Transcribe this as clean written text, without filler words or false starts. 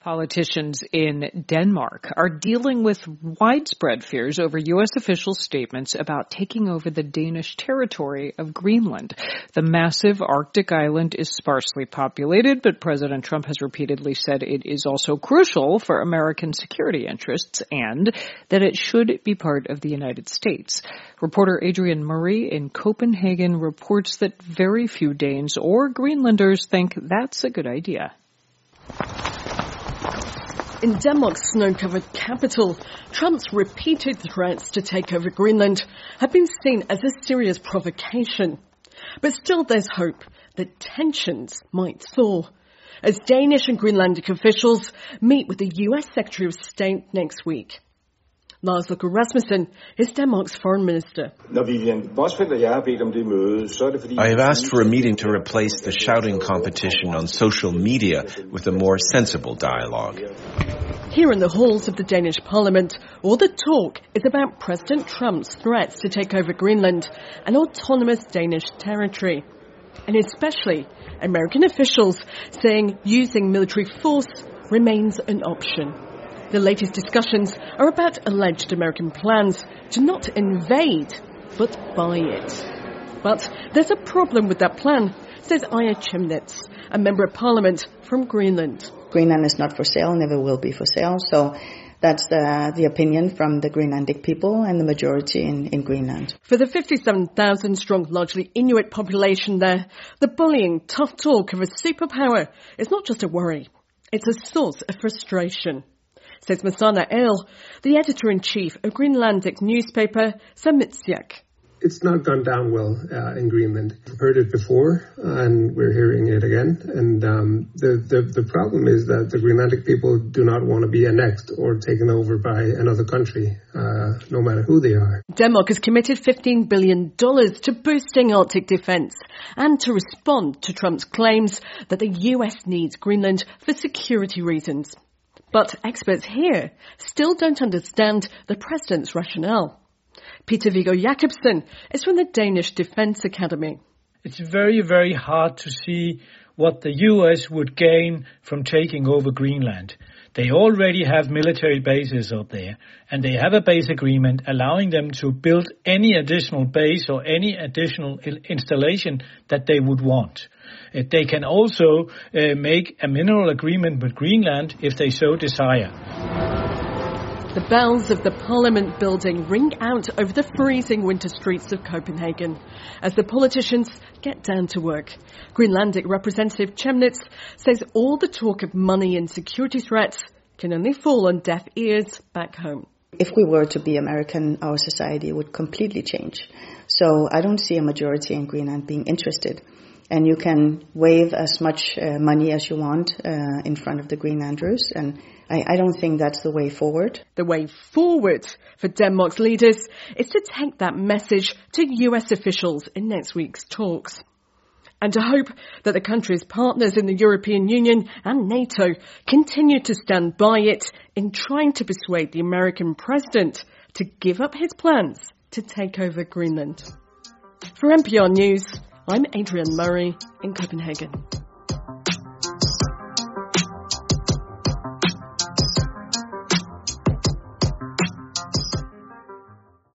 Politicians in Denmark are dealing with widespread fears over U.S. officials' statements about taking over the Danish territory of Greenland. The massive Arctic island is sparsely populated, but President Trump has repeatedly said it is also crucial for American security interests and that it should be part of the United States. Reporter Adrian Murray in Copenhagen reports that very few Danes or Greenlanders think that's a good idea. In Denmark's snow-covered capital, Trump's repeated threats to take over Greenland have been seen as a serious provocation. But still there's hope that tensions might thaw as Danish and Greenlandic officials meet with the US Secretary of State next week. Lars Løkke Rasmussen is Denmark's foreign minister. I have asked for a meeting to replace the shouting competition on social media with a more sensible dialogue. Here in the halls of the Danish parliament, all the talk is about President Trump's threats to take over Greenland, an autonomous Danish territory. And especially American officials saying using military force remains an option. The latest discussions are about alleged American plans to not invade, but buy it. But there's a problem with that plan, says Aya Chemnitz, a member of parliament from Greenland. Greenland is not for sale, never will be for sale. So that's the opinion from the Greenlandic people and the majority in Greenland. For the 57,000-strong, largely Inuit population there, the bullying, tough talk of a superpower is not just a worry. It's a source of frustration, says Masana Ale, the editor-in-chief of Greenlandic newspaper Samitsiaq. It's not gone down well in Greenland. We've heard it before, and we're hearing it again. And the problem is that the Greenlandic people do not want to be annexed or taken over by another country, no matter who they are. Denmark has committed $15 billion to boosting Arctic defence and to respond to Trump's claims that the US needs Greenland for security reasons. But experts here still don't understand the president's rationale. Peter Viggo Jacobsen is from the Danish Defence Academy. It's very, very hard to see what the US would gain from taking over Greenland. They already have military bases up there, and they have a base agreement allowing them to build any additional base or any additional installation that they would want. They can also make a mineral agreement with Greenland if they so desire. The bells of the Parliament building ring out over the freezing winter streets of Copenhagen as the politicians get down to work. Greenlandic Representative Chemnitz says all the talk of money and security threats can only fall on deaf ears back home. If we were to be American, our society would completely change. So I don't see a majority in Greenland being interested. And you can wave as much money as you want in front of the Greenlanders, and I don't think that's the way forward. The way forward for Denmark's leaders is to take that message to US officials in next week's talks. And to hope that the country's partners in the European Union and NATO continue to stand by it in trying to persuade the American president to give up his plans to take over Greenland. For NPR News, I'm Adrian Murray in Copenhagen.